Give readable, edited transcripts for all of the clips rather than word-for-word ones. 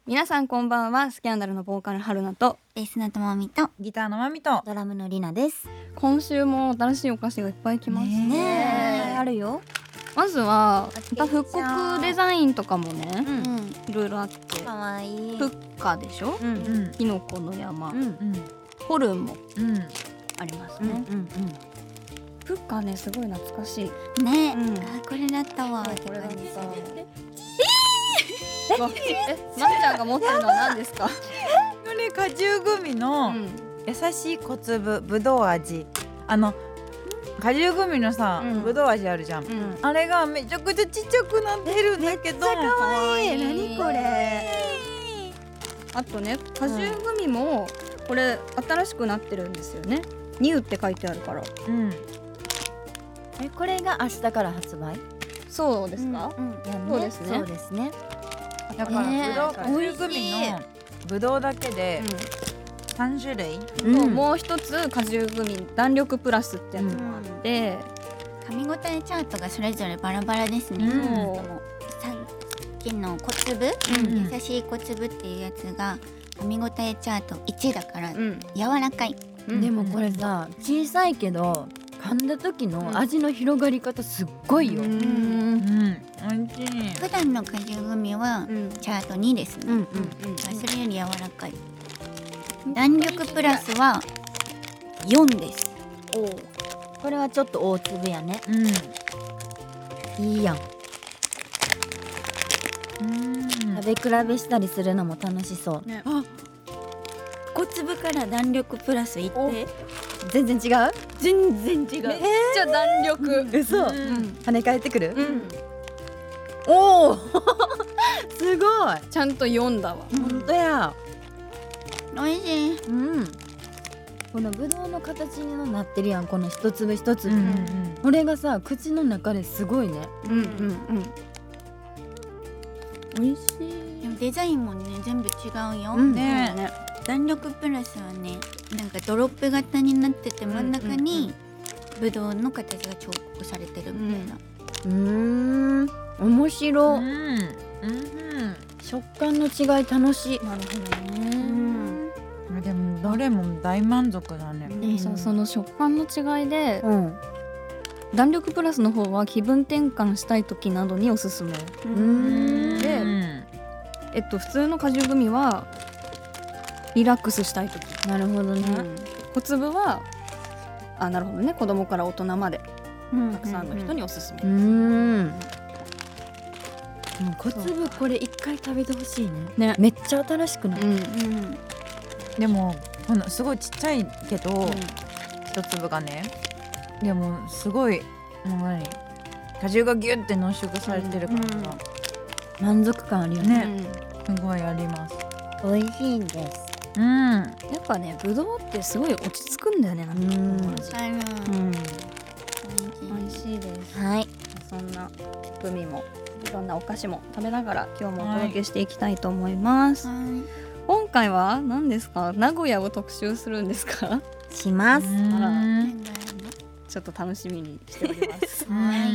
皆さんこんばんは。スキャンダルのボーカル春菜とベースのともみとギターのまみとドラムのりなです。 今週も新しいお菓子がいっぱい来ますねえ、あるよ。 まずはまた復刻デザインとかもね、いろいろあってかわいい。 プッカでしょ、キノコの山、ホルンもありますね、プッカねすごい懐かしいね、あ、これだったわ。 これだったまみちゃんが持ってるのは何ですか？ これ果汁グミの優しい小粒ぶどう味。果汁グミのさ、ぶどう味あるじゃん、あれがめちゃくちゃちっちゃくなってるんだけど、めっちゃかわいい。 何これ。 あとね果汁グミもこれ新しくなってるんですよね。ニューって書いてあるから、 これが明日から発売。 そうですか？そうですね。 そうですね。 だから果汁グミのぶどうだけで3種類、 もう一つ果汁グミ弾力プラスってやつもあって、 噛み応えチャートがそれぞれバラバラですね。さっきの小粒、優しい小粒っていうやつが噛み応えチャート1だから柔らかい。 でもこれさ、小さいけど噛んだ時の味の広がり方すっごいよ。 おいしい。 普段の果汁グミはチャート2ですね。それより柔らかい。弾力プラスは4です。 これはちょっと大粒やね。いいやん。食べ比べしたりするのも楽しそう。 あ、小粒から弾力プラスいって。 全然違う？ 全然違う。 めっちゃ弾力。 嘘。跳ね返ってくる？おおすごい。 ちゃんと読んだわ。 本当や。 美味しい。 このぶどうの形になってるやん、この一粒一粒。これがさ口の中ですごいね。美味しい。 でもデザインもね全部違うよ。 ね。 弾力プラスはね、なんかドロップ型になってて真ん中にぶどうの形が彫刻されてるみたいな。 面白。食感の違い楽しい。 なるほどね。 でもどれも大満足だね。 その食感の違いで、弾力プラスの方は気分転換したい時などにおすすめで、普通の果汁グミはリラックスしたい時。 なるほどね。 小粒はなるほどね、子供から大人までたくさんの人におすすめ。 小粒これ一回食べてほしいね。めっちゃ新しくない？ でもこのすごいちっちゃいけど一粒がね、でもすごい果汁がギュッて濃縮されてるからさ、 満足感あるよね。 すごいあります。 美味しいんです。 やっぱねぶどうってすごい落ち着くんだよね。 美味しいです。 はい。 そんなグミもいろんなお菓子も食べながら今日もお届けしていきたいと思います。今回は何ですか？名古屋を特集するんですか？ します。 ちょっと楽しみにしております。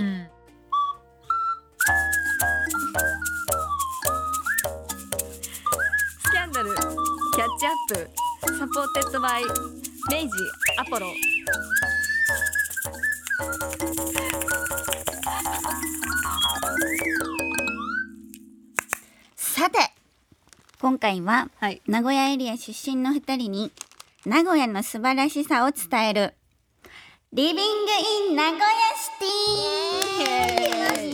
スキャンダルキャッチアップサポーテッドバイ明治アポロ。 さて今回は、名古屋エリア出身の2人に名古屋の素晴らしさを伝えるリビングイン名古屋シティ。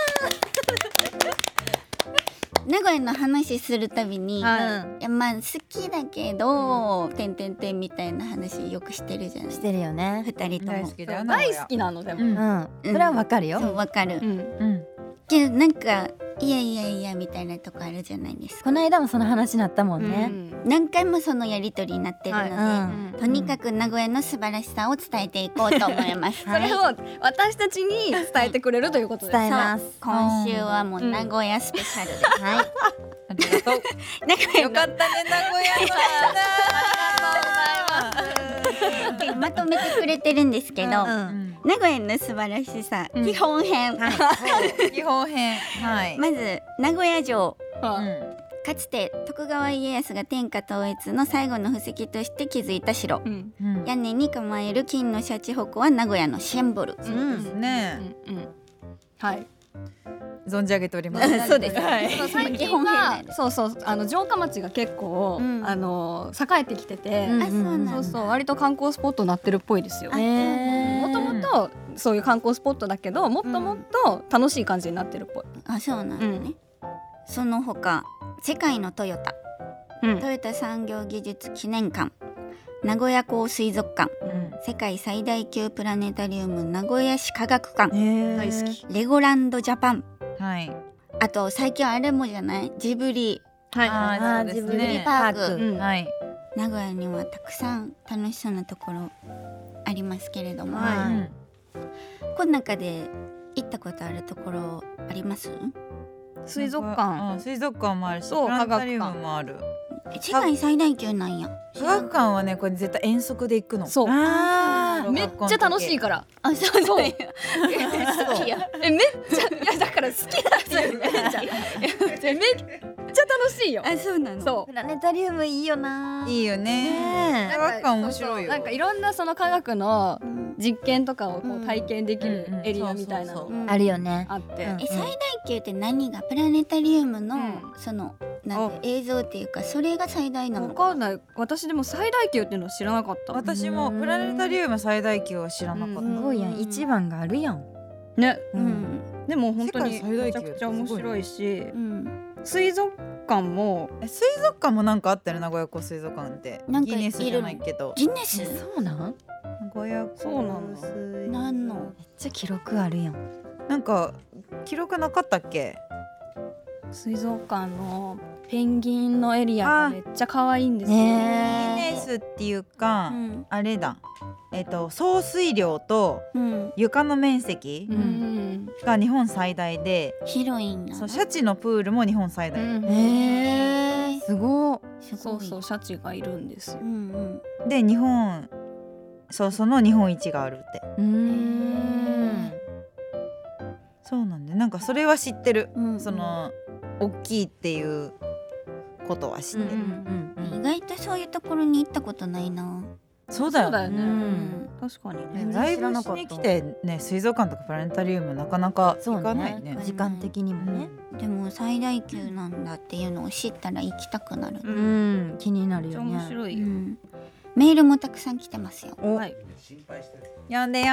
名古屋の話するたびに、まあ好きだけど、てんてんてんみたいな話よくしてるじゃない。 してるよね。 2人とも大好きだよ。 大好きなのでも。 それはわかるよ。 そうわかる。けどなんかいやみたいなとこあるじゃないですか。 この間もその話になったもんね。 何回もそのやりとりになってるので、とにかく名古屋の素晴らしさを伝えていこうと思います。 それを私たちに伝えてくれるということです。 伝えます。 今週はもう名古屋スペシャルです。 ありがとう。よかったね、名古屋の。 まとめてくれてるんですけど、名古屋の素晴らしさ、基本編。 基本編。 まず名古屋城。 かつて徳川家康が天下統一の最後の布石として築いた城、屋根に構える金のシャチホコは名古屋のシンボル。 そうですね、 はい、 存じ上げております。 そうです。 最近はそう城下町が結構、栄えてきてて、割と観光スポットになってるっぽいですよ。もともとそういう観光スポットだけど、もっともっと楽しい感じになってるっぽい。 あ、そうなんだね。その他、世界のトヨタ、トヨタ産業技術記念館、名古屋港水族館、世界最大級プラネタリウム名古屋市科学館、 大好き、 レゴランドジャパン、 あと最近あれもじゃない、ジブリ、 ジブリパーク、名古屋にはたくさん楽しそうなところありますけれども、この中で行ったことあるところあります？ 水族館、 水族館もあるし、プラネタリウムもある。 世界最大級なんや。 科学館はね、これ絶対遠足で行くの。 そう、めっちゃ楽しいから。 あ、そうそう好きや。 めっちゃ、いやだから好きなんですよ。めっちゃ楽しいよ。 あ、そうなの。 そう、 プラネタリウムいいよな。 いいよね。科学館面白いよ。 なんかいろんなその科学の実験とかをこう体験できるエリアみたいなのあるよね。 あって、 最大級って何がプラネタリウムのそのなんて映像っていうか、それが最大なの？ 分かんない。私でも最大級っていうの知らなかった。 私もプラネタリウム最大級は知らなかった。 すごいやん、一番があるやんね。でも本当にめちゃくちゃ面白いし、水族館もなんかあったよ、名古屋港水族館って。ギネスじゃないけど。 ギネス？ そうなん？ 名古屋港水なんの？ めっちゃ記録あるやん。 なんか記録なかったっけ？ 水族館のペンギンのエリアがめっちゃ可愛いんですよ。ギネスっていうか、あれだ、総水量と床の面積が日本最大で、 広いんだ。 そう、シャチのプールも日本最大。 すごい。 そうそう、シャチがいるんですよ。 で日本、その日本一があるって。そうなんで、なんかそれは知ってる。その大きいっていうことは知ってる。 意外とそういうところに行ったことないな。 そうだよね。確かにね。 ライブしに来てね、水族館とかプラネタリウムなかなか行かないね。 時間的にもね。 でも最大級なんだっていうのを知ったら行きたくなる。 気になるよね。 面白いよ。 メールもたくさん来てますよ。 はい。読んで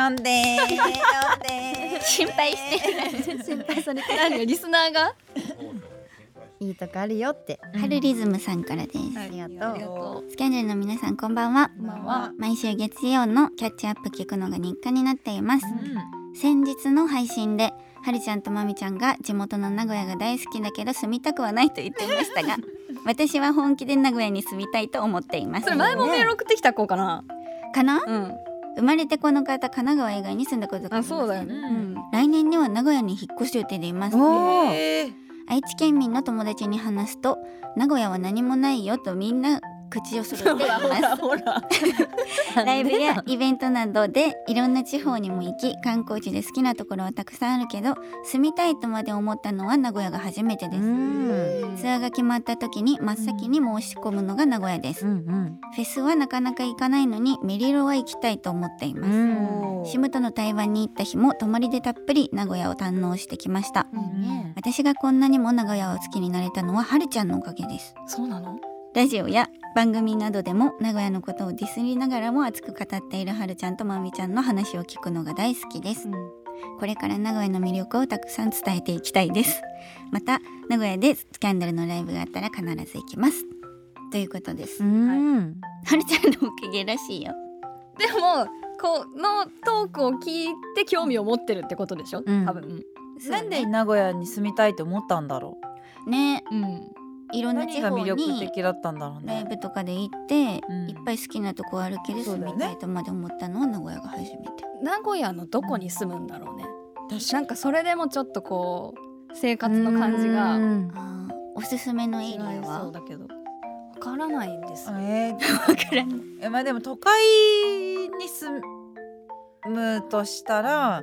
心配してる。 心配されて何？リスナーがいいとこあるよって。 ハルリズムさんからです。 ありがとう。 スキャンダルの皆さん、こんばんは。毎週月曜のキャッチアップ聞くのが日課になっています。先日の配信ではるちゃんとまみちゃんが地元の名古屋が大好きだけど住みたくはないと言っていましたが、私は本気で名古屋に住みたいと思っています。 それ前もメール送ってきた子かな？ 生まれてこの方、神奈川以外に住んだことがありません。 そうだよね。 来年には名古屋に引っ越す予定でいます。愛知県民の友達に話すと、名古屋は何もないよとみんな口を揃っていますライブやイベントなどでいろんな地方にも行き、観光地で好きなところはたくさんあるけど、住みたいとまで思ったのは名古屋が初めてです。ツアーが決まった時に真っ先に申し込むのが名古屋です。フェスはなかなか行かないのにメリロは行きたいと思っています。シムとの対バンに行った日も泊まりでたっぷり名古屋を堪能してきました。私がこんなにも名古屋を好きになれたのははるちゃんのおかげです。 そうなの？ ラジオや番組などでも名古屋のことをディスりながらも熱く語っているはるちゃんとまみちゃんの話を聞くのが大好きです。これから名古屋の魅力をたくさん伝えていきたいです。また名古屋でスキャンダルのライブがあったら必ず行きますということです。はるちゃんのおかげらしいよ。 でもこのトークを聞いて興味を持ってるってことでしょ、多分。 なんで名古屋に住みたいと思ったんだろうね。いろんな地方に何が魅力的だったんだろうね。 ライブとかで行って、いっぱい好きなとこあるけど住みたいとまで思ったのは名古屋が初めて。 名古屋のどこに住むんだろうね。なんかそれでもちょっとこう生活の感じがおすすめのエリアはそうだけどわからないんですよ。 わからない。 まあでも都会に住むとしたら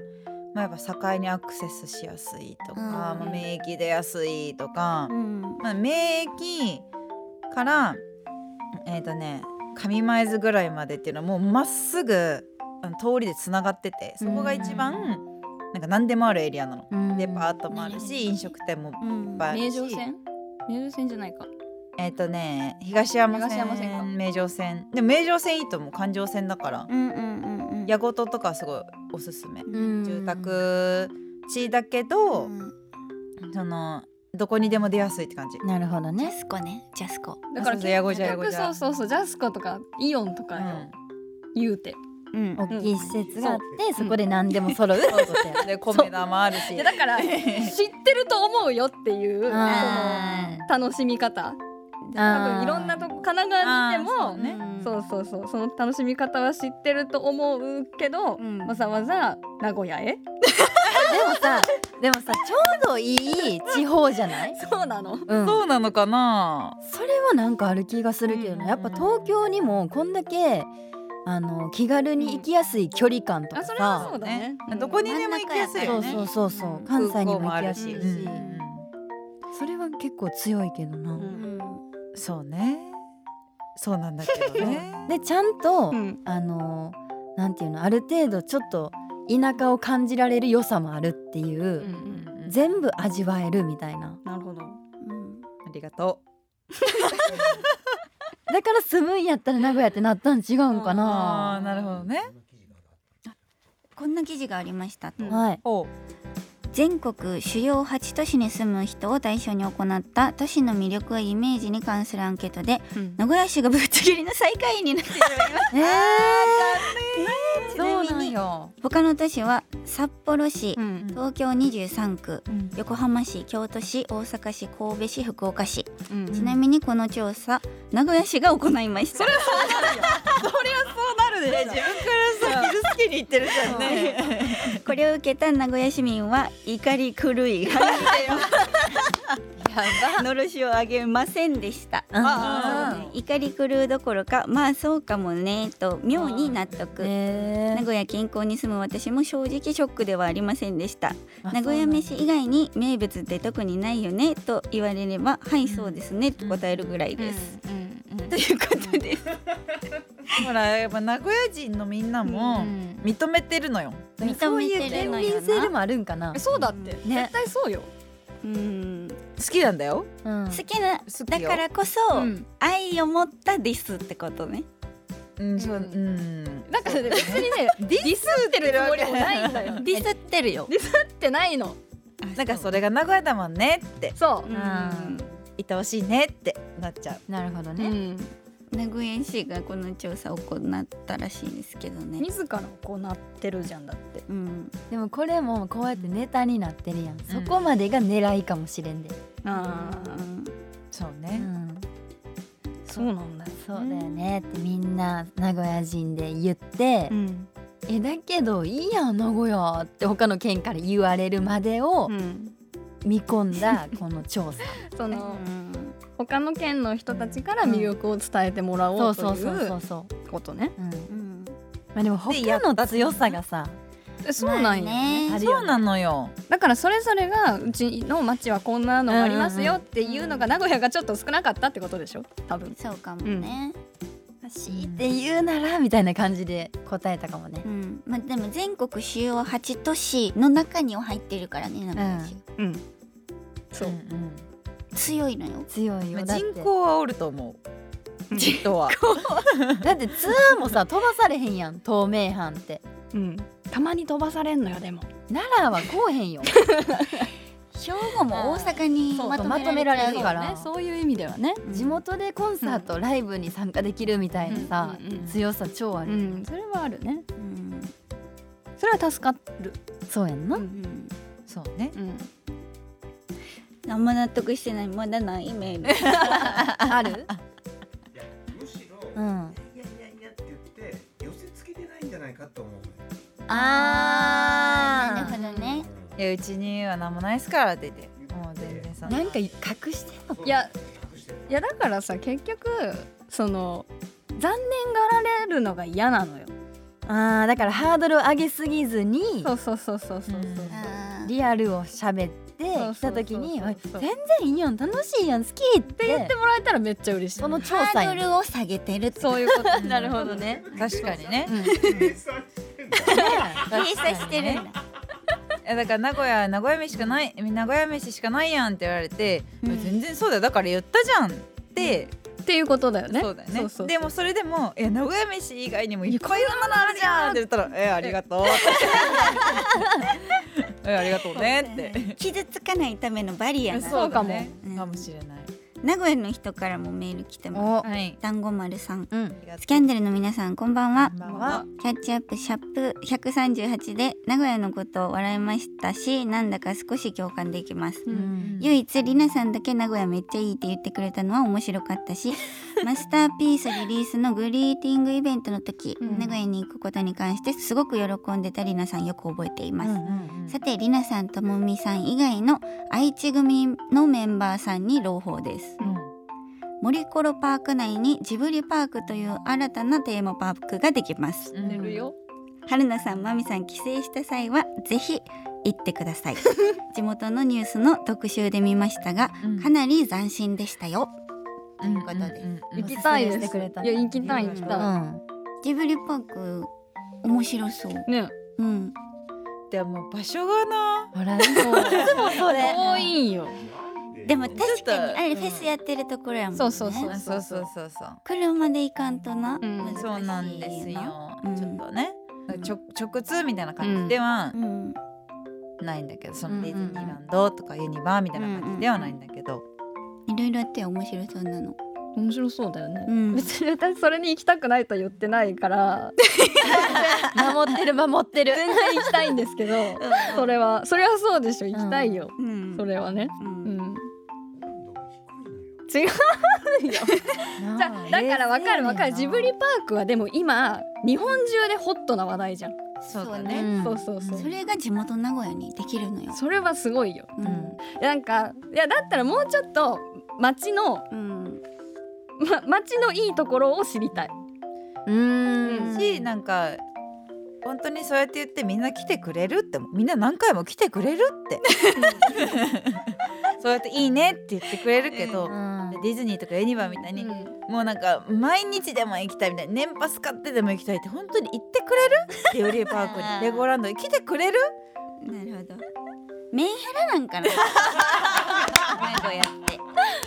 やっぱ境にアクセスしやすいとか、免疫出やすいとか、免疫から上前津ぐらいまでっていうのはもうまっすぐ通りでつながってて、そこが一番なんか何でもあるエリアなの。デパートもあるし、飲食店もいっぱいあるし。 名城線じゃないか。 東山線、名城線。でも名城線いいと思う。環状線だから。矢事とかすごいおすすめ。住宅地だけど、どこにでも出やすいって感じ。 なるほどね。 ジャスコね、ジャスコ。 だから結局そうジャスコとかイオンとか言うて。 大きい施設があって、そこで何でも揃う。 で米田もあるし。 だから知ってると思うよっていうその楽しみ方。多分いろんなとこ神奈川にいてもそうその楽しみ方は知ってると思うけど、わざわざ名古屋へ。 でもさちょうどいい地方じゃない？ そうなの？ そうなのかな。 それはなんかある気がするけどね。やっぱ東京にもこんだけ気軽に行きやすい距離感とかさ、 それはそうだね。 どこにでも行きやすいよね。 そう関西にも行きやすいし、それは結構強いけどな。 そうね。そうなんだけどね。 でちゃんとなんていうの、ある程度ちょっと田舎を感じられる良さもあるっていう、全部味わえるみたいな。 なるほど。 ありがとう。 だから住むんやったら名古屋ってなったん違うんかな。 なるほどね。 こんな記事がありましたと。全国主要8都市に住む人を対象に行った都市の魅力やイメージに関するアンケートで、名古屋市がぶっちぎりの最下位になっております。ちなみに他の都市は札幌市、東京23区、横浜市、京都市、大阪市、神戸市、福岡市。ちなみにこの調査名古屋市が行いました。 そりゃそうなるよ。そりゃそうなるでしょ。 自分からさ傷つけに行ってるじゃんね。 これを受けた名古屋市民は怒り狂いのろしを上げませんでした。怒り狂うどころか、まあそうかもねと妙に納得。名古屋近郊に住む私も正直ショックではありませんでした。名古屋飯以外に名物って特にないよねと言われれば、はいそうですねと答えるぐらいです。ということです。 ほらやっぱ名古屋人のみんなも認めてるのよ。 認めてるのよな。 県民性でもあるんかな。 そうだって絶対そうよ。 好きなんだよ。 好きなだからこそ愛を持ったディスってことね。 だから別にねディスってるつもりもないんだよ。 ディスってるよ。 ディスってないの。 なんかそれが名古屋だもんねってそういてほしいねってなっちゃう。 なるほどね。 名古屋市がこの調査を行ったらしいですけどね。 自ら行ってるじゃんだって。 でもこれもこうやってネタになってるやん。そこまでが狙いかもしれんで。 そうね。 そうなんだ。 そうだよねってみんな名古屋人で言って、だけどいいやん名古屋って他の県から言われるまでを見込んだこの調査。 その他の県の人たちから魅力を伝えてもらおうということね。 まあでも他の強さがさ、 そうなんよね。 そうなのよ。 だからそれぞれがうちの町はこんなのがありますよっていうのが名古屋がちょっと少なかったってことでしょ多分。 そうかもね。 強いて言うならみたいな感じで答えたかもね。 まあでも全国主要8都市の中には入ってるからね名古屋市。 そう強いのよ。 強いよ。 人口はおると思う。人は。 だってツアーもさ飛ばされへんやん東名阪って。 たまに飛ばされんのよでも。 奈良はこうへんよ。 兵庫も大阪にまとめられるからね。そういう意味ではね。 地元でコンサートライブに参加できるみたいなさ強さ超ある。 それはあるね。それは助かる。 そうやんな。 そうね。 あんま納得してない。まだないメールある？ むしろ、いやって言って寄せつけてないんじゃないかと思う。 なるほどね。 いやうちには何もないですからって言ってもう全然そんな。 なんか隠してんの？ いやだからさ結局その残念がられるのが嫌なのよ。 だからハードルを上げすぎずにそうリアルを喋って来た時に全然いいやん楽しいやん好きって言ってもらえたらめっちゃ嬉しい。 その調査ハードルを下げてるってそういうことなるほどね。 確かにね。 計算してるんだ。 だから名古屋飯しかない名古屋飯しかないやんって言われて、全然そうだよだから言ったじゃんっていうことだよね。 そうだよね。でもそれでも名古屋飯以外にもいっぱいいろんなのあるじゃんって言ったらありがとうありがとうねって傷つかないためのバリアがそうかもかもしれない。 名古屋の人からもメール来てます。団子丸さん、スキャンダルの皆さんこんばんは。キャッチアップシャープ138で名古屋のことを笑いましたし、なんだか少し共感できます。唯一りなさんだけ名古屋めっちゃいいって言ってくれたのは面白かったしマスターピースリリースのグリーティングイベントの時、名古屋に行くことに関してすごく喜んでたりなさんよく覚えています。さてりなさんともみさん以外の愛知組のメンバーさんに朗報です。森コロパーク内にジブリパークという新たなテーマパークができます。 寝るよ。 春菜さん、まみさん帰省した際はぜひ行ってください地元のニュースの特集で見ましたが、かなり斬新でしたよ、ということで、 行きたいです。いや行きたいジブリパーク面白そうね。 でも場所がなほらそう遠いんよ。 でも確かにあれフェスやってるところやもんね。 そう車で行かんとな、 そうなんですよ。ちょっとね直通みたいな感じではないんだけど、そのディズニーランドとかユニバーみたいな感じではないんだけど、 いろいろあって面白そうなの。 面白そうだよね。別に私それに行きたくないと言ってないから守ってる全然行きたいんですけどそれはそうでしょ。行きたいよ、それはね。違うよだから分かる。ジブリパークはでも今日本中でホットな話題じゃん。 そうだね。それが地元名古屋にできるのよ。 それはすごいよ。なんかいやだったらもうちょっと街のいいところを知りたい。 しなんか本当にそうやって言ってみんな来てくれるって、みんな何回も来てくれるってそうやっていいねって言ってくれるけど、ディズニーとかユニバーみたいに、もうなんか毎日でも行きたいみたいな、年パス買ってでも行きたいって本当に言ってくれるジブリパークにレゴランドに来てくれる。 なるほど。メンヘラなんかな名古屋って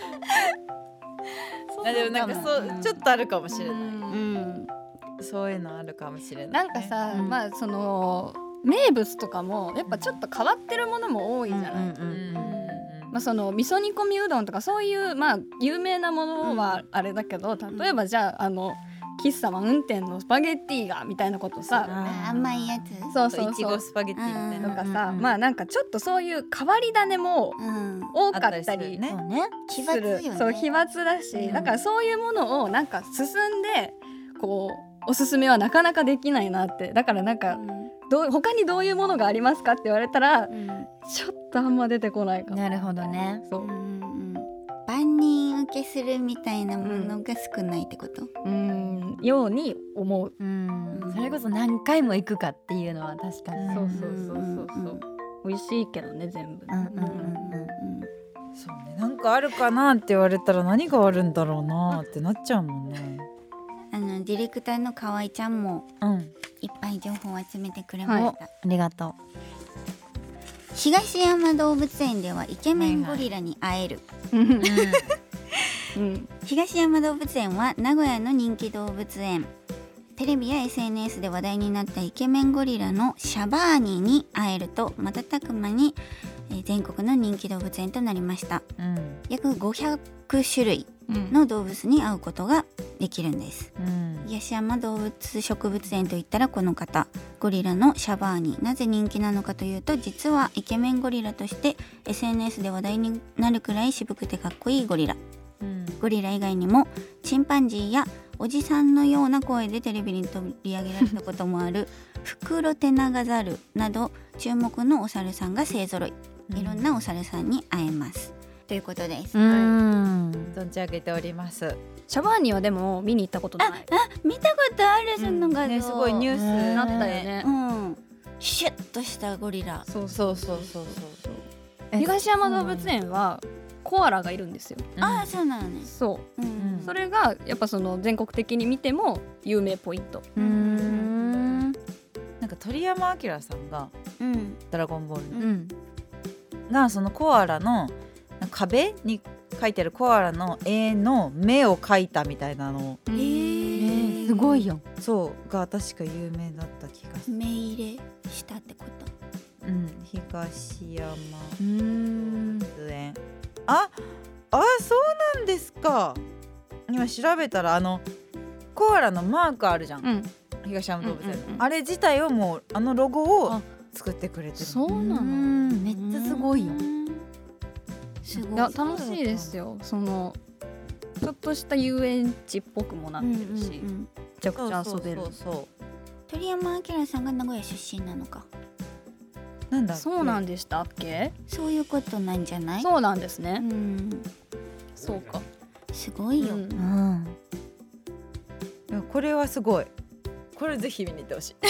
でもなんかちょっとあるかもしれない。そういうのあるかもしれない。 なんかさ、まあその名物とかもやっぱちょっと変わってるものも多いじゃない。まあその味噌煮込みうどんとかそういうまあ有名なものはあれだけど、例えばじゃあ喫茶マウンテンのスパゲッティがみたいなことさ、 甘いやつ、 いちごスパゲッティみたいなとかさ、まあなんかちょっとそういう変わり種も多かったりね、 奇抜よね。 そう奇抜だし、だからそういうものをなんか進んでこうおすすめはなかなかできないなって。だからなんか他にどういうものがありますかって言われたら、ちょっとあんま出てこないかも。 なるほどね。 そう、 万人受けするみたいなものが少ないってこと、 ように思う。 それこそ何回も行くかっていうのは確かに。 そう美味しいけどね全部。 そうね、なんかあるかなって言われたら何があるんだろうなってなっちゃうもんね。 ディレクターの河合ちゃんもいっぱい情報を集めてくれました、 ありがとう。 東山動物園ではイケメンゴリラに会える、東山動物園は名古屋の人気動物園。テレビや SNS で話題になったイケメンゴリラのシャバーニに会えると瞬く間に全国の人気動物園となりました、約500種類の動物に会うことができるんです、東山動物植物園といったらこの方、ゴリラのシャバーニ。なぜ人気なのかというと、実はイケメンゴリラとして SNS で話題になるくらい渋くてかっこいいゴリラ、ゴリラ以外にもチンパンジーやおじさんのような声でテレビに取り上げられたこともあるフクロテナガザルなど注目のお猿さんが勢ぞろい。いろんなお猿さんに会えます。 ということです。 存じ上げております。 シャバーニはでも見に行ったことない。 見たことある、その画像、 すごいニュースになったよね。 シュッとしたゴリラ。 そう東山動物園はコアラがいるんですよ。 そうなのね。 そう、それがやっぱその全国的に見ても有名ポイント。 なんか鳥山明さんが、ドラゴンボールがそのコアラの壁に描いてるコアラの絵の目を描いたみたいなの、 すごいよ。 そうが確か有名だった気がする。 目入れしたってこと。 東山動物園。そうなんですか。今調べたらコアラのマークあるじゃん、東山動物園、あれ自体をもうロゴを作ってくれてる。 そうなの。 めっちゃすごいよ。 いや楽しいですよ。そのちょっとした遊園地っぽくもなってるし、めちゃくちゃ遊べる。 鳥山明さんが名古屋出身なのか。 なんだ。 そうなんでしたっけ。 そういうことなんじゃない。 そうなんですね。そうか。 すごいよ。 これはすごい。これぜひ見に行ってほしい。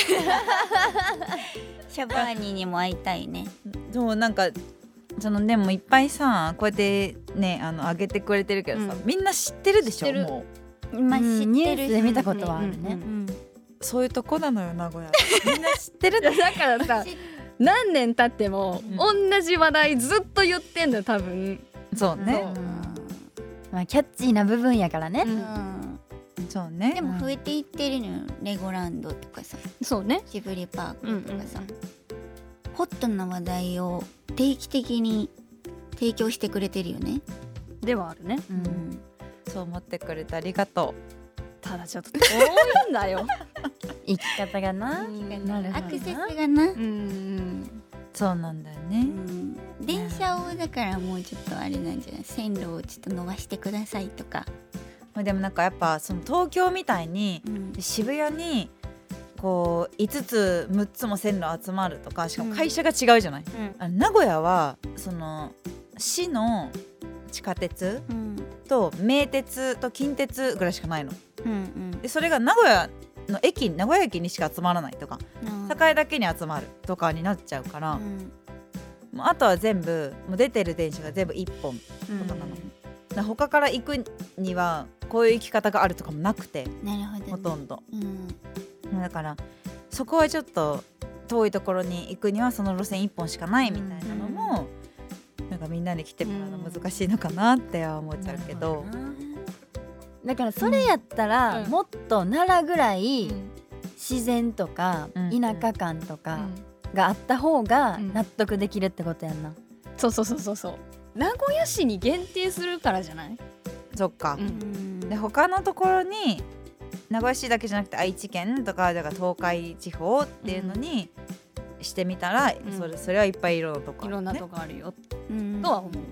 シャバーニにも会いたいね。 そうなんかでもいっぱいさこうやってね上げてくれてるけどさ、みんな知ってるでしょ。もう知ってる。 ニュースで見たことはあるね。 そういうとこなのよ名古屋。みんな知ってる。 だからさ何年経っても同じ話題ずっと言ってんだよ多分。 そうね。 キャッチーな部分やからね。 そうね。 でも増えていってるのよ。レゴランドとかさ。 そうね。 ジブリパークとかさ。ホットな話題を定期的に提供してくれてるよね。 ではあるね。 そう思ってくれてありがとう。 ただちょっと遠いんだよ。 生き方がな。 アクセスがな。 そうなんだよね。 電車をだからもうちょっとあれなんじゃない。線路をちょっと伸ばしてくださいとか。 でもなんかやっぱその東京みたいに、渋谷にこう5つ6つも線路集まるとか、しかも会社が違うじゃない、名古屋はその市の地下鉄と名鉄と近鉄ぐらいしかないの、でそれが名古屋駅にしか集まらないとか、栄だけに集まるとかになっちゃうから、もうあとは全部もう出てる電車が全部1本とかなの、他から行くにはこういう行き方があるとかもなくて、 なるほどね、 ほとんど、だからそこはちょっと遠いところに行くにはその路線1本しかないみたいなのも、なんかみんなに来てもらうの難しいのかなっては思っちゃうけど、 だからそれやったら、もっと奈良ぐらい自然とか田舎感とかがあった方が納得できるってことやんな。 そう名古屋市に限定するからじゃない？ そっか、で他のところに名古屋市だけじゃなくて愛知県とかだから東海地方っていうのにしてみたら、それはいっぱいいろんなとこある、ね、 いろんなとこあるよ、とは思う。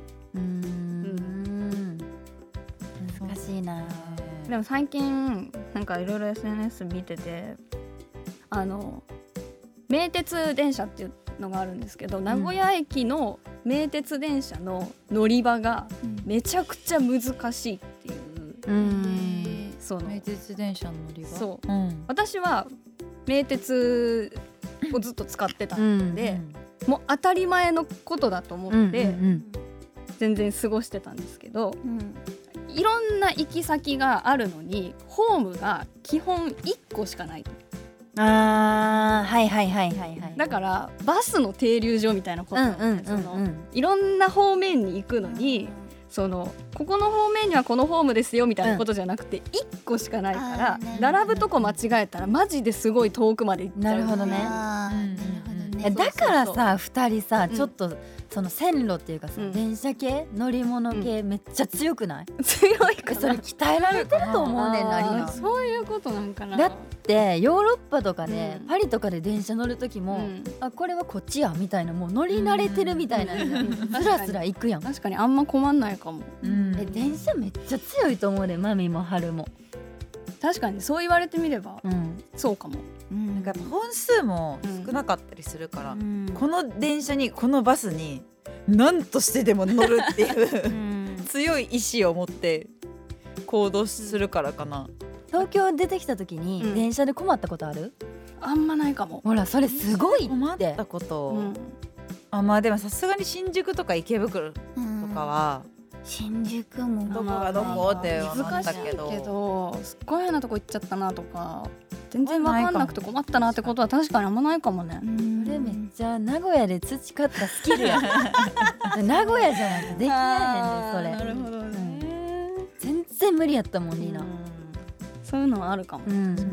難しいな。 でも最近なんかいろいろ SNS 見てて、名鉄電車っていうのがあるんですけど、名古屋駅の名鉄電車の乗り場がめちゃくちゃ難しいっていう、その名鉄電車の乗り場、 そう、私は名鉄をずっと使ってたんで、もう当たり前のことだと思って全然過ごしてたんですけど、いろんな行き先があるのにホームが基本1個しかない。だからバスの停留所みたいなことなんで、いろんな方面に行くのに、ここの方面にはこのホームですよみたいなことじゃなくて1個しかないから、並ぶとこ間違えたらマジですごい遠くまで行っちゃう。 なるほどね。だからさ2人さちょっとその線路っていうかさ、電車系乗り物系めっちゃ強くない？ 強いかな。 それ鍛えられてると思うねんな。 そういうことなんかな。 だってヨーロッパとかで、パリとかで電車乗る時も、あこれはこっちやみたいな、もう乗り慣れてるみたいな、スラスラ行くやん。 確かにあんま困んないかも。 電車めっちゃ強いと思うね、マミもハルも。 確かにそう言われてみれば、そうかも。 なんかやっぱ本数も少なかったりするから、この電車にこのバスに何としてでも乗るっていう強い意志を持って行動するからかな。 東京出てきた時に電車で困ったことある？ あんまないかも。 ほらそれすごいって。 困ったこと、まあでもさすがに新宿とか池袋とかは、 新宿もどこがどこって分かったけど、 難しいけどすっごい変なとこ行っちゃったなとか全然分かんなくて困ったなってことは確かにあんまないかもね。 それめっちゃ名古屋で培ったスキルや名古屋じゃないとできないねんでそれ。なるほどね、全然無理やったもんリナ。 そういうのはあるかも、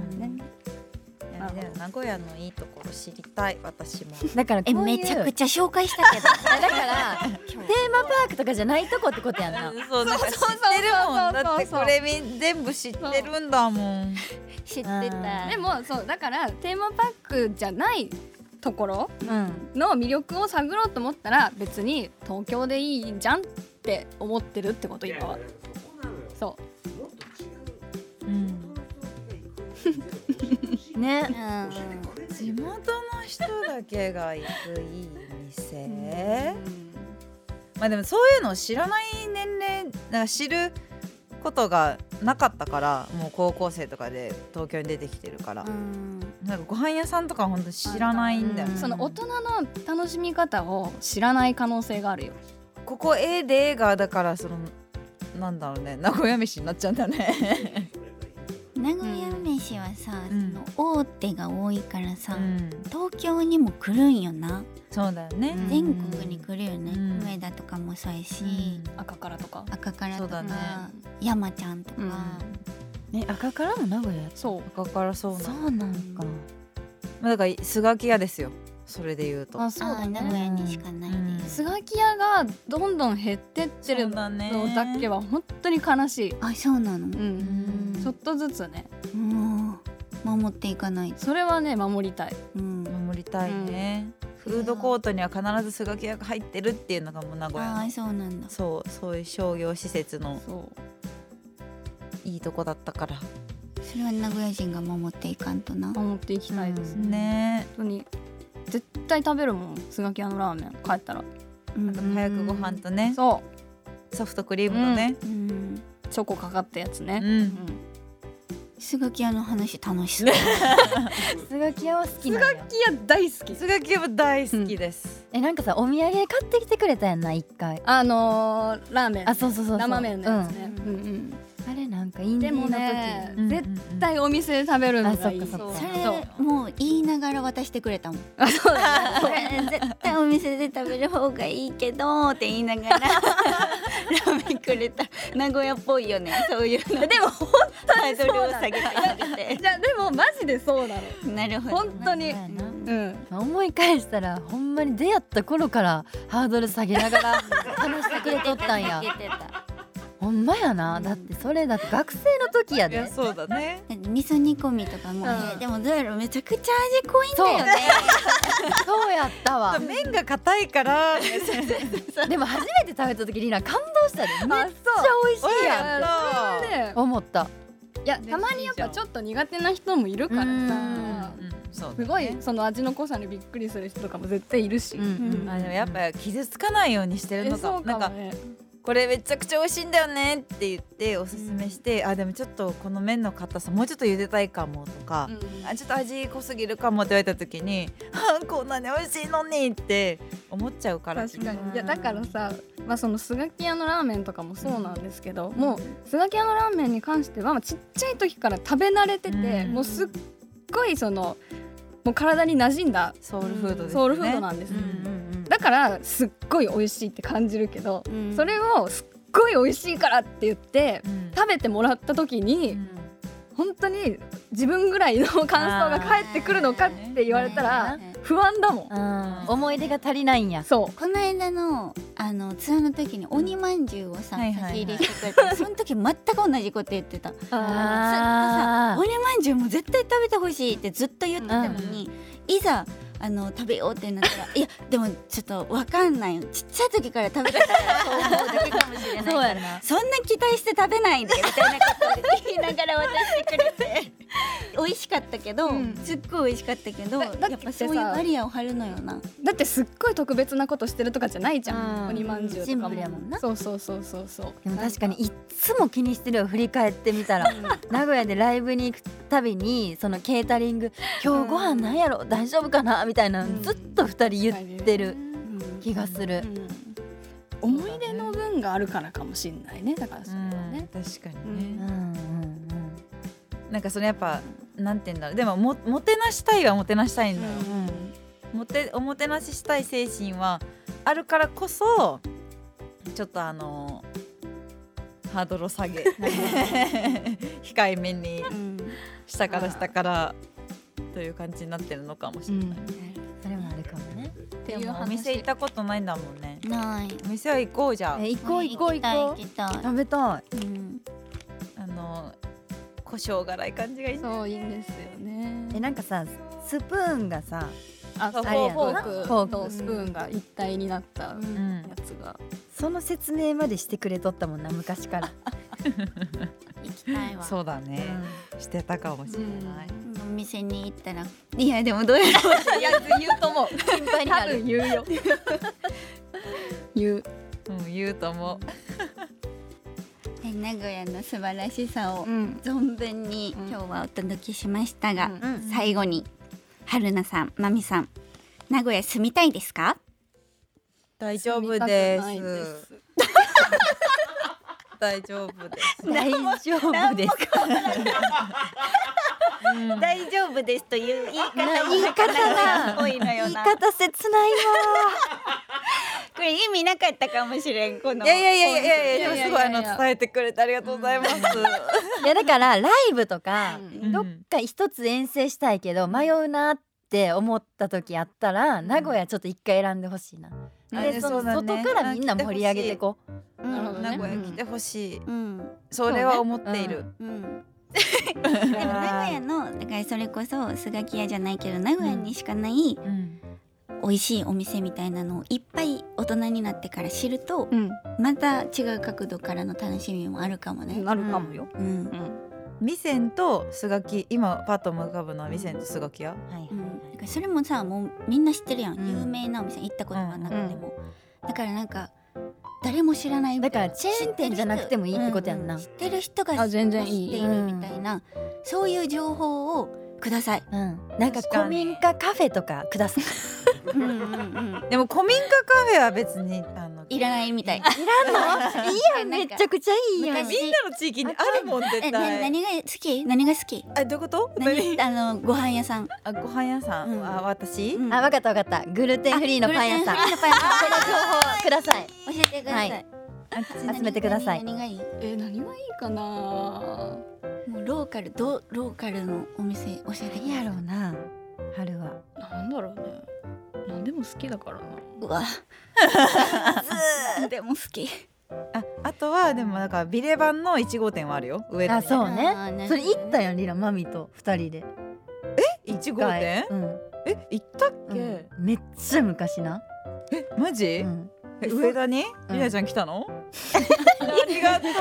名古屋のいいところ知りたい私も。 だからこういうめちゃくちゃ紹介したけどだからテーマパークとかじゃないとこってことやんな。 そうなんか知ってるもん。だってこれ全部知ってるんだもん。 知ってた。 でもそうだからテーマパークじゃないところの魅力を探ろうと思ったら別に東京でいいじゃんって思ってるってこと今は。そうね、 地元の人だけが行くいい店、まあでもそういうのを知らない年齢なんか知ることがなかったから、もう高校生とかで東京に出てきてるから、なんかご飯屋さんとか本当知らないんだよね。 その大人の楽しみ方を知らない可能性があるよ。 ここで映画だからそのなんだろうね、名古屋飯になっちゃうんだね名古屋飯はさ、その大手が多いからさ、東京にも来るんよな。 そうだよね、 全国に来るよね、上田とかもそうやし、 赤からとかとか、山ちゃんとか、 赤からも名古屋。 そう赤からそうなんか、 だからスガキ屋ですよ、それで言うと。 そうだね、名古屋にしかないです。 スガキ屋がどんどん減ってってるのだけは本当に悲しい。 あ、そうなの。 ちょっとずつね、 守っていかないと。 それはね守りたい。 守りたいね。フードコートには必ずスガキ屋が入ってるっていうのがもう名古屋の。 そうなんだ。 そういう商業施設のいいとこだったから。 それは名古屋人が守っていかんとな。 守っていきたいですね。 本当に絶対食べるもん、スガキ屋のラーメン帰ったら。 早くご飯とね、 そうソフトクリームのね、 チョコかかったやつね。 スガキ屋の話楽しそう。 スガキ屋は好きなのよ。スガキ屋大好き。 スガキ屋は大好きです。 なんかさ、お土産買ってきてくれたやんな、一回。 ラーメン。 そう生麺のやつね。 あれなんかいいんでもね、絶対お店で食べるのがいい。 それもう言いながら渡してくれたもん。そうだね。絶対お店で食べる方がいいけどって言いながらラーメンくれた。名古屋っぽいよね、そういうの。 でも本当にそうだ。 下げてあげて。 じゃあでもマジでそうだろ。 なるほど。 本当に。 思い返したらほんまに出会った頃からハードル下げながら話してくれとったんや。ほんまやな。だってそれだって学生の時やで。 いやそうだね。 味噌煮込みとかも、でもどうやらめちゃくちゃ味濃いんだよね。 そうやったわ。 麺が硬いからでも初めて食べた時リナ感動したで。めっちゃ美味しいやんって思った。 いや、たまにやっぱちょっと苦手な人もいるからさ、すごいその味の濃さにびっくりする人とかも絶対いるし、でもやっぱ傷つかないようにしてるのか。なんかこれめちゃくちゃ美味しいんだよねって言っておすすめして、でもちょっとこの麺の硬さもうちょっと茹でたいかもとか、ちょっと味濃すぎるかもって言われた時にこんなに美味しいのにって思っちゃうから。 確かに。いやだからさ、そのスガキ屋のラーメンとかもそうなんですけど、もうスガキ屋のラーメンに関してはちっちゃい時から食べ慣れてて、もうすっごいそのもう体に馴染んだソウルフードですね。 ソウルフードなんです。だからすっごい美味しいって感じるけど、それをすっごい美味しいからって言って、食べてもらった時に、本当に自分ぐらいの感想が返ってくるのかって言われたら不安だもん。 思い出が足りないんや。 そう。この間のツアーの時に鬼まんじゅうをさ先入れしてくれて、その時全く同じこと言ってた。ずっとさ、鬼まんじゅうも絶対食べてほしいってずっと言ってたのに、いざ食べようってなったらいやでもちょっと分かんないよ、ちっちゃい時から食べてたからそう思うだけかもしれないから、そんな期待して食べないでみたいなことを言いながら渡してくれて美味しかったけど、すっごい美味しかったけど、やっぱそういうバリアを張るのよな。 だってすっごい特別なことしてるとかじゃないじゃん、鬼まんじゅうとかも。 シンプルやもんな。 そうそうそうそうそう。 でも確かにいっつも気にしてるよ、振り返ってみたら名古屋でライブに行くたびにそのケータリング今日ご飯なんやろ、大丈夫かなみたいなずっと2人言ってる気がする。 思い出の分があるからかもしれないね。だからそれはね、 確かにね。なんかそのやっぱなんて言うんだろう、でももてなしたいはもてなしたいんだよ。おもてなししたい精神はあるからこそちょっとハードルを下げ控えめに下からという感じになってるのかもしれない。 それもあるかもね。 でもお店行ったことないんだもんね。 ない。 お店は行こうじゃん。 行こう行きたい。 食べたい。 胡椒辛い感じがいい。 そういいんですよね。 なんかさスプーンがさ、 フォークとスプーンが一体になったやつが、 その説明までしてくれとったもんな、昔から。 行きたいわ。 そうだね、してたかもしれない。 お店に行ったら、いやでもどうやろう、 いや言うと思う。心配になる。言うよ。 言うと思う。 名古屋の素晴らしさを存分に今日はお届けしましたが、最後に春菜さん、まみさん、名古屋住みたいですか？ 大丈夫です。大丈夫です。 大丈夫です。 大丈夫ですという言い方が多いのよな。 言い方切ないわ。 これ意味なかったかもしれん。このいやでもすごい伝えてくれてありがとうございます。 いやだからライブとかどっか一つ遠征したいけど迷うなって思った時あったら、名古屋ちょっと一回選んでほしいな。で外からみんな盛り上げてこう。 名古屋来てほしい。それは思っている。 でも名古屋のだからそれこそスガキ屋じゃないけど名古屋にしかない美味しいお店みたいなのをいっぱい大人になってから知ると、また違う角度からの楽しみもあるかもね。 なるかもよ。 味仙とスガキ、今パッと浮かぶのは味仙とスガキ屋。 だからそれもさ、もうみんな知ってるやん、有名なお店行ったことがなくても、だからなんか誰も知らない、 だからチェーン店じゃなくてもいいってことやんな。 知ってる人が全然いい知っているみたいな、そういう情報をください。 なんか古民家カフェとかください。 でも古民家カフェは別にいらないみたい。 いらんの？いいやん、めちゃくちゃいいやん。 みんなの地域にあるもん絶対。 何が好き？何が好き？ どういうこと？ ご飯屋さん。 ご飯屋さん。私？ 分かったグルテンフリーのパン屋さん。この情報ください。 教えてください。 集めてください。 何がいい？ 何がいいかな。 もうローカルのお店教えてください。 やろうな。春は。 なんだろうね。何でも好きだからな。 うわ。でも好き。 あとはでもなんかビレバンの1号店はあるよ。上田。そうね。それ行ったよリラマミと2人で。 1号店？行ったっけ？ めっちゃ昔な。 マジ？上田にリナちゃん来たの？ありがと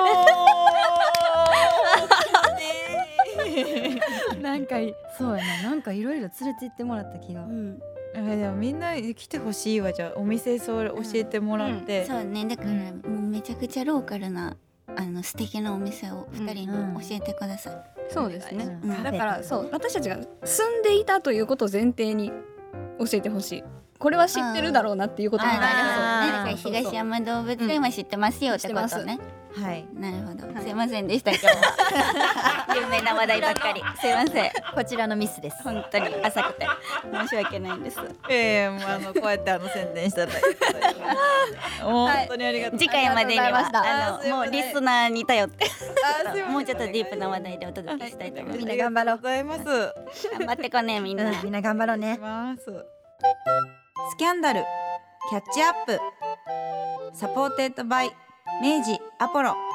う。なんかそうやな、なんかいろいろ連れて行ってもらった気が。 でもみんな来てほしいわ。じゃあお店それ教えてもらって。 そうね、だからもうめちゃくちゃローカルな素敵なお店を2人に教えてください。 そうですね。だからそう私たちが住んでいたということを前提に教えてほしい。これは知ってるだろうなっていうことだから東山動物園は知ってますよってことね。 はい、 なるほど。すいませんでした今日は有名な話題ばっかりすいません。 こちらのミスです。 本当に浅くて申し訳ないんです。 もうこうやって宣伝したら本当にありがとう。 次回までにはもうリスナーに頼ってもうちょっとディープな話題でお届けしたいと思います。 みんな頑張ろう。 頑張ってこねみんな。 みんな頑張ろうね。 スキャンダルキャッチアップサポーテッドバイ明治アポロ。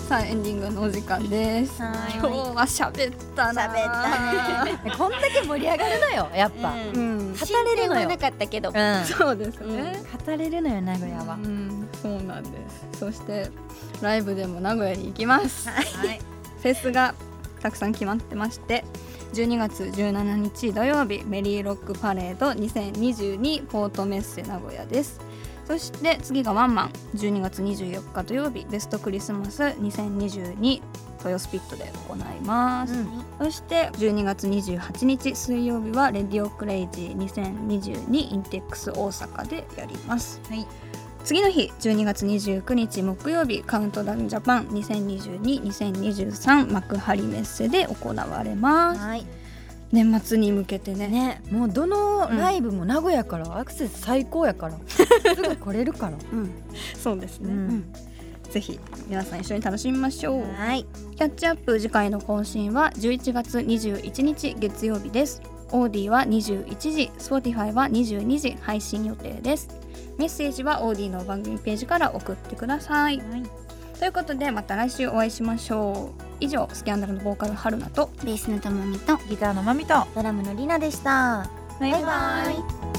さあエンディングのお時間です。今日は喋ったな。 こんだけ盛り上がるのよやっぱ、語れるのよ。 なかったけど、 そうですね、 語れるのよ名古屋は。 そうなんです。そしてライブでも名古屋に行きます。フェスがたくさん決まってまして、12月17日土曜日メリーロックパレード2022ポートメッセ名古屋です。そして次がワンマン12月24日土曜日ベストクリスマス2022豊スピットで行います、そして12月28日水曜日はレディオクレイジー2022インテックス大阪でやります、次の日12月29日木曜日カウントダウンジャパン2022-2023幕張メッセで行われます、年末に向けて ねもうどのライブも名古屋からアクセス最高やから、すぐ来れるから、 そうですね、ぜひ皆さん一緒に楽しみましょう。キャッチアップ次回の更新は11月21日月曜日です。オーディは21時、Spotify は22時配信予定です。メッセージはオーディの番組ページから送ってください、ということでまた来週お会いしましょう。以上スキャンダルのボーカル春菜とベースのともみとギターのまみとドラムのりなでした。 バイバイ。